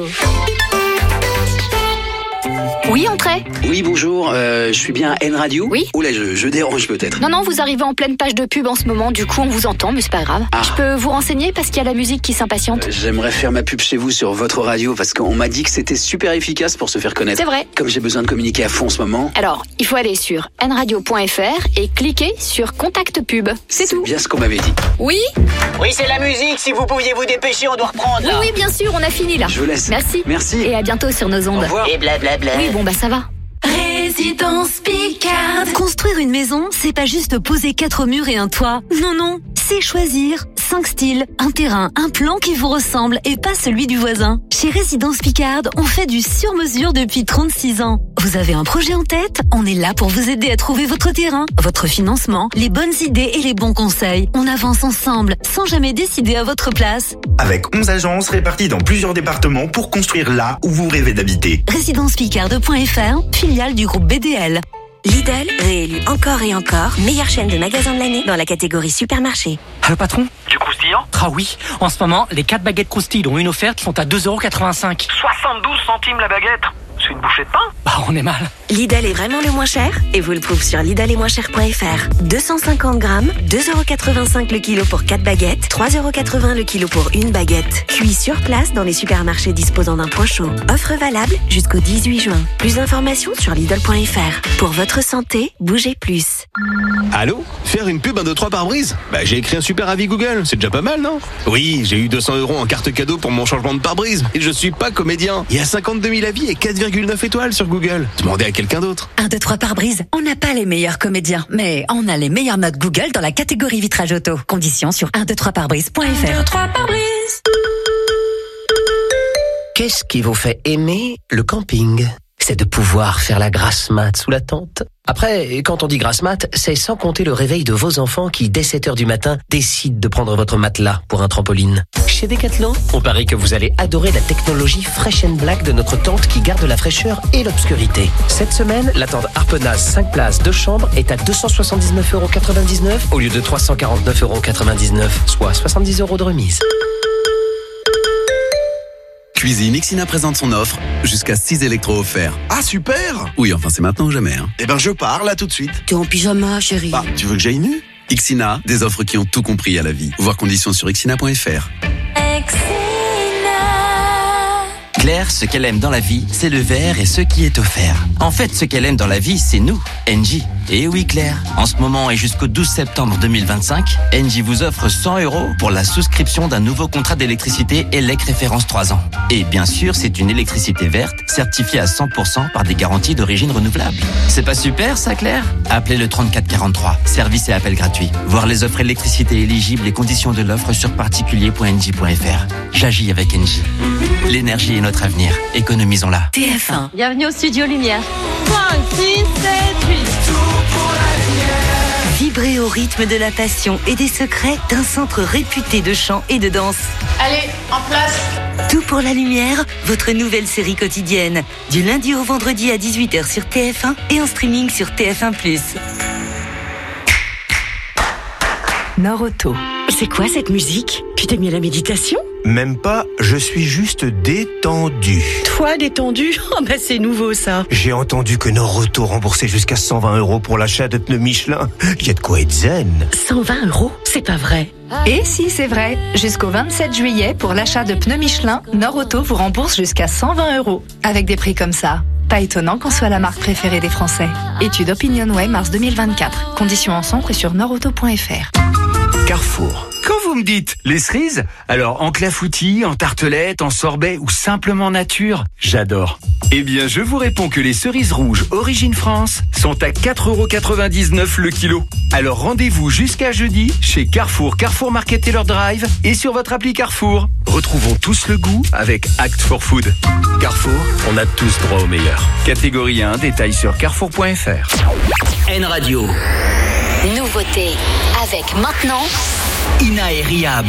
Oui, entrez. Oui, bonjour, je suis bien à N Radio. Oui. Oula, je dérange peut-être. Non, vous arrivez en pleine page de pub en ce moment, du coup on vous entend, mais c'est pas grave. Je peux vous renseigner parce qu'il y a la musique qui s'impatiente. J'aimerais faire ma pub chez vous sur votre radio parce qu'on m'a dit que c'était super efficace pour se faire connaître. C'est vrai. Comme j'ai besoin de communiquer à fond en ce moment. Alors, il faut aller sur nradio.fr et cliquer sur Contact Pub. C'est tout. Bien ce qu'on m'avait dit. Oui. Oui, c'est la musique, si vous pouviez vous dépêcher, on doit reprendre. Oui, bien sûr, on a fini là. Je vous laisse. Merci. Et à bientôt sur nos ondes. Au revoir. Et blablabla. Oui, bon ça va. Résidence Picard. Construire une maison, c'est pas juste poser 4 murs et un toit. Non, c'est choisir 5 styles, un terrain, un plan qui vous ressemble et pas celui du voisin. Chez Résidence Picard, on fait du sur-mesure depuis 36 ans. Vous avez un projet en tête? On est là pour vous aider à trouver votre terrain, votre financement, les bonnes idées et les bons conseils. On avance ensemble, sans jamais décider à votre place. Avec 11 agences réparties dans plusieurs départements pour construire là où vous rêvez d'habiter. Résidencepicard.fr, filiale du groupe BDL. Lidl, réélu encore et encore, meilleure chaîne de magasins de l'année dans la catégorie supermarché. Allô patron? Du croustillant? Ah oui, en ce moment, les 4 baguettes croustilles dont une offerte sont à 2,85 €. 72 centimes la baguette. C'est une bouchée de pain? Bah on est mal. Lidl est vraiment le moins cher et vous le prouve sur lidletmoinschers.fr. 250 grammes, 2,85 € le kilo pour 4 baguettes, 3,80 € le kilo pour une baguette. Cuit sur place dans les supermarchés disposant d'un point chaud. Offre valable jusqu'au 18 juin. Plus d'informations sur lidl.fr. Pour votre santé, bougez plus. Allô? Faire une pub 1, 2, 3 par brise? Bah j'ai écrit un super avis Google, c'est déjà pas mal, non? Oui, j'ai eu 200 € en carte cadeau pour mon changement de pare-brise. Et je suis pas comédien. Il y a 52 000 avis et 4,9 étoiles sur Google. Demandez à quelqu'un d'autre. 1, 2, 3 pare-brise. On n'a pas les meilleurs comédiens, mais on a les meilleures notes Google dans la catégorie vitrage auto. Conditions sur 123parbrise.fr. 1, 2, 3 pare-brise. Qu'est-ce qui vous fait aimer le camping? C'est de pouvoir faire la grasse mat sous la tente. Après, quand on dit grasse mat, c'est sans compter le réveil de vos enfants qui, dès 7h du matin, décident de prendre votre matelas pour un trampoline. Chez Decathlon, on parie que vous allez adorer la technologie Fresh and Black de notre tente qui garde la fraîcheur et l'obscurité. Cette semaine, la tente Harpenaz 5 places 2 chambres est à 279,99 € au lieu de 349,99 €, soit 70 € de remise. Cuisine, Ixina présente son offre, jusqu'à 6 électros offerts. Ah super! Oui, enfin c'est maintenant ou jamais. Hein. Eh ben je pars là tout de suite. T'es en pyjama, chérie. Bah, tu veux que j'aille nu? Ixina, des offres qui ont tout compris à la vie. Voir conditions sur ixina.fr. Claire, ce qu'elle aime dans la vie, c'est le verre et ce qui est offert. En fait, ce qu'elle aime dans la vie, c'est nous, Engie. Et oui, Claire, en ce moment et jusqu'au 12 septembre 2025, Engie vous offre 100 € pour la souscription d'un nouveau contrat d'électricité ELEC référence 3 ans. Et bien sûr, c'est une électricité verte, certifiée à 100% par des garanties d'origine renouvelable. C'est pas super, ça, Claire? Appelez le 3443, service et appel gratuit. Voir les offres électricité éligibles et conditions de l'offre sur particulier.engie.fr. J'agis avec Engie. L'énergie est notre avenir. Économisons-la. TF1. Bienvenue au Studio Lumière. 5, 6, 7, 8. Vibrez au rythme de la passion et des secrets d'un centre réputé de chant et de danse. Allez, en place. Tout pour la lumière, votre nouvelle série quotidienne. Du lundi au vendredi à 18h sur TF1 et en streaming sur TF1+. Nord Auto. C'est quoi cette musique? Tu t'es mis à la méditation? Même pas, je suis juste détendu. Toi, détendu? Oh bah c'est nouveau ça. J'ai entendu que Norauto remboursait jusqu'à 120 € pour l'achat de pneus Michelin. Il y a de quoi être zen. 120 €? C'est pas vrai. Et si, c'est vrai. Jusqu'au 27 juillet, pour l'achat de pneus Michelin, Norauto vous rembourse jusqu'à 120 €. Avec des prix comme ça, pas étonnant qu'on soit la marque préférée des Français. Étude OpinionWay, mars 2024. Conditions en centre et sur norauto.fr. Carrefour. Quand vous me dites les cerises, alors en clafoutis, en tartelette, en sorbet ou simplement nature, j'adore. Eh bien, je vous réponds que les cerises rouges Origine France sont à 4,99 € le kilo. Alors rendez-vous jusqu'à jeudi chez Carrefour, Carrefour Market Taylor Drive et sur votre appli Carrefour. Retrouvons tous le goût avec Act for Food. Carrefour, on a tous droit au meilleur. Catégorie 1, détails sur carrefour.fr. N Radio. Nouveauté avec maintenant Ina et Rihab.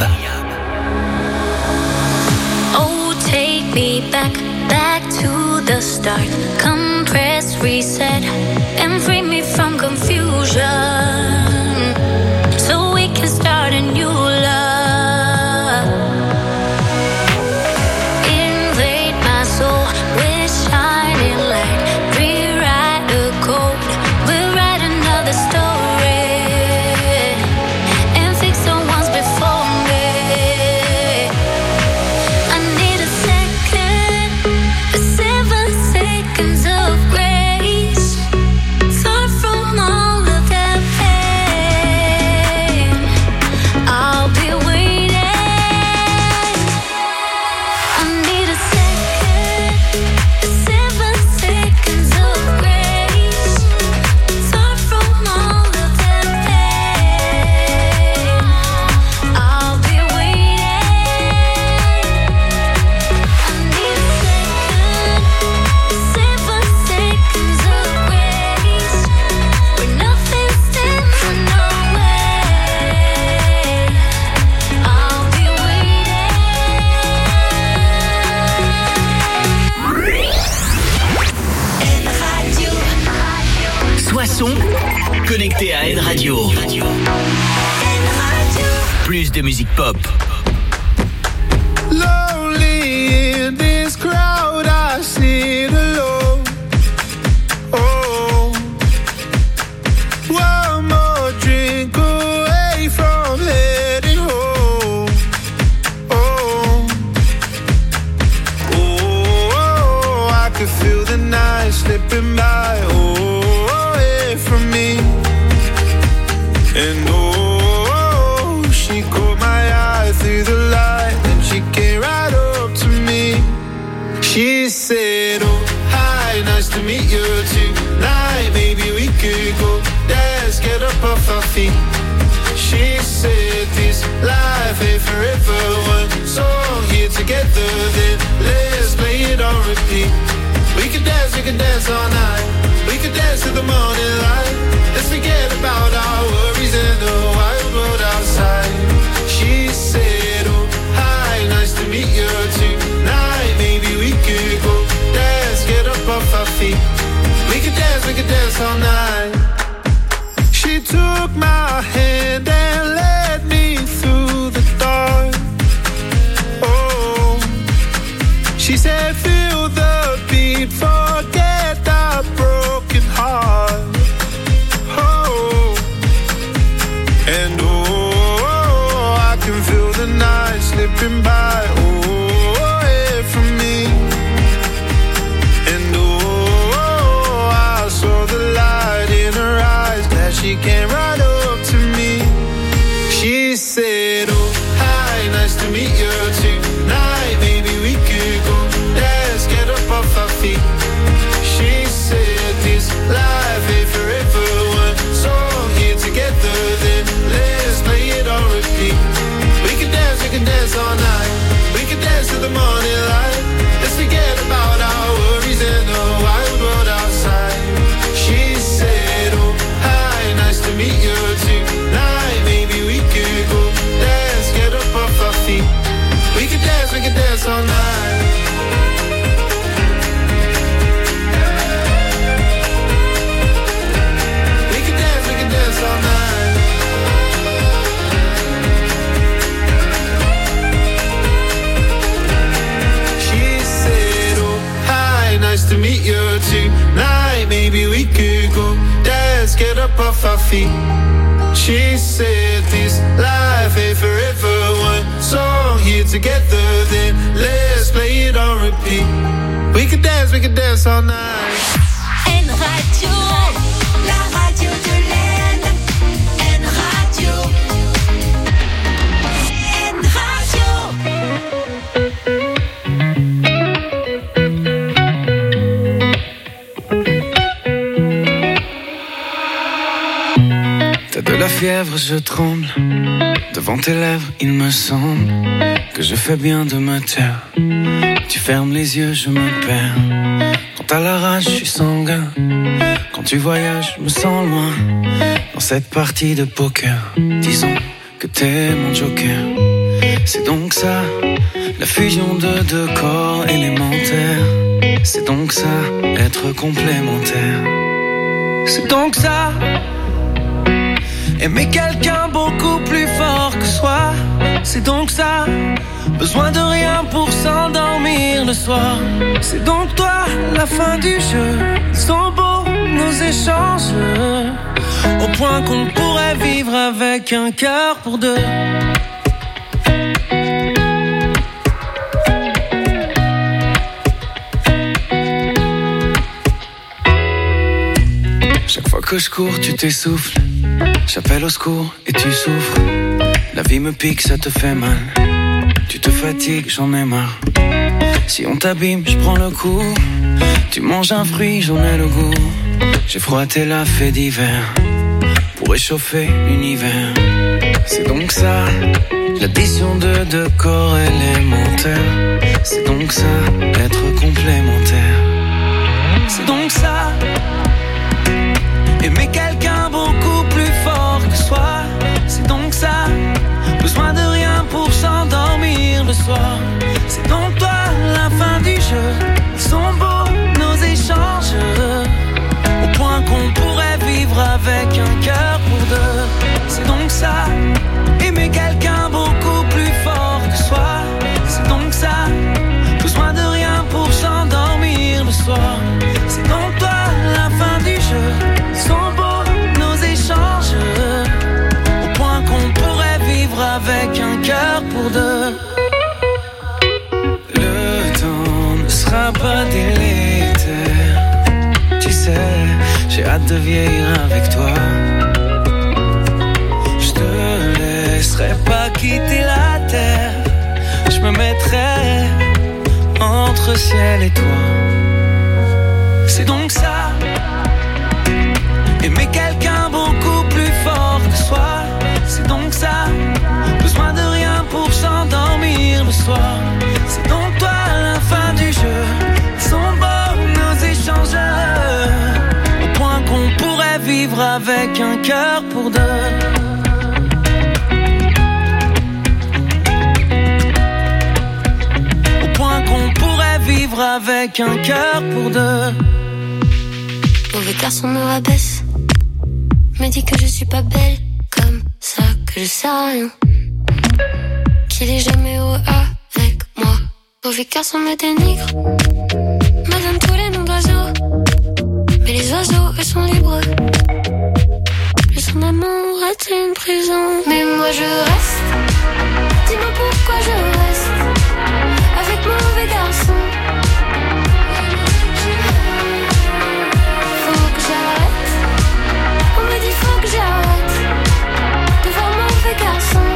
Oh, take me back to the start. Come press reset and free me from confusion, so we can start a new love. Invade my soul with shining light. Rewrite the code, we'll write another story. Connecté à N Radio. Plus de musique pop. Lonely in this crowd, I sit alone. Oh, one more drink away from heading home. Oh, oh, I can feel the night slipping by. Oh, away from me. And oh, she caught my eye through the light, and she came right up to me. She said, oh, hi, nice to meet you tonight. Maybe we could go dance, get up off our feet. She said, this life ain't forever. One song here together, then let's play it on repeat. We could dance all night. We could dance to the morning light. Let's forget about our worries and the wild world outside. She said, oh, hi, nice to meet you tonight. Maybe we could go dance, get up off our feet. We could dance all night. She took my hand and led me through the dark. Oh, she said, feel the beat, forget the broken heart. Oh, and oh, I can feel the night slipping by. Oh, away from me. And oh, I saw the light get up off our feet. She said this life ain't forever. One song here together, then let's play it on repeat. We could dance all night. N Radio, la radio de l'Aisne. N Radio, N Radio. T'as de la fièvre, je tremble. Devant tes lèvres, il me semble que je fais bien de me taire. Tu fermes les yeux, je me perds. Quand t'as la rage, je suis sanguin. Quand tu voyages, je me sens loin. Dans cette partie de poker, disons que t'es mon joker. C'est donc ça, la fusion de deux corps élémentaires. C'est donc ça, être complémentaire. C'est donc ça, aimer quelqu'un beaucoup plus fort que soi. C'est donc ça, besoin de rien pour s'endormir le soir. C'est donc toi, la fin du jeu. Ils sont beaux nos échanges, au point qu'on pourrait vivre avec un cœur pour deux. Chaque fois que je cours, tu t'essouffles. J'appelle au secours et tu souffres. La vie me pique, ça te fait mal. Tu te fatigues, j'en ai marre. Si on t'abîme, je prends le coup. Tu manges un fruit, j'en ai le goût. J'ai froissé la fée d'hiver pour réchauffer l'univers. C'est donc ça, l'addition de deux corps élémentaires. C'est donc ça, être complémentaire. C'est donc ça, aimer quelqu'un beaucoup plus fort que soi. C'est donc ça, besoin de rien pour s'endormir le soir. C'est donc toi, la fin du jeu. Ils sont beaux nos échanges, au point qu'on pourrait vivre avec un cœur pour deux. C'est donc ça, aimer quelqu'un beaucoup plus fort que soi. C'est donc ça, besoin de rien pour s'endormir le soir. C'est donc toi, la fin du jeu. Ils sont beaux nos échanges, au point qu'on pourrait vivre avec un cœur pour deux. Le temps ne sera pas délétère. Tu sais, j'ai hâte de vieillir avec toi. Je te laisserai pas quitter la terre. Je me mettrai entre ciel et toi. C'est donc ça, aimer quelqu'un beaucoup plus fort que soi. C'est donc ça, besoin de rien pour s'endormir le soir. C'est donc toi, la fin du jeu. Ils sont beaux nos échanges, au point qu'on pourrait vivre avec un cœur pour deux. Au point qu'on pourrait vivre avec un cœur pour deux. Mauvais garçon me rabaisse, me dit que je suis pas belle, comme ça que je sais rien, qu'il est jamais heureux avec moi. Mauvais garçon me dénigre, me donne tous les noms d'oiseaux, mais les oiseaux eux sont libres. Le son d'amour est une prison, mais moi je reste. Dis-moi pourquoi je reste avec mauvais garçon. Faut que j'arrête de voir mauvais garçon.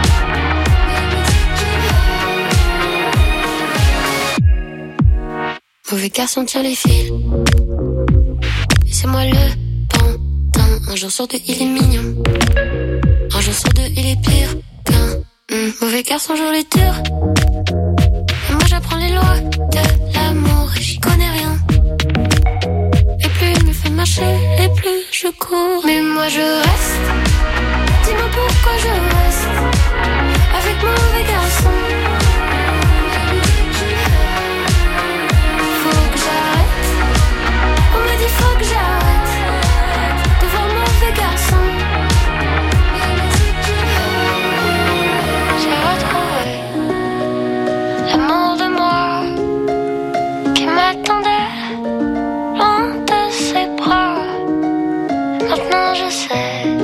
Mauvais garçon tire les fils, et c'est moi le pantin. Un jour sur deux il est mignon, un jour sur deux il est pire qu'un mauvais garçon joue les durs. Et moi j'apprends les lois de l'amour et j'y connais rien. Et plus il me fait marcher, et plus je cours. Mais moi je reste. Dis-moi pourquoi je reste avec mauvais garçon. Faut que j'arrête. On me dit faut que j'arrête de voir mauvais garçon. J'ai retrouvé l'amour de moi qui m'attendait loin de ses bras. Maintenant je sais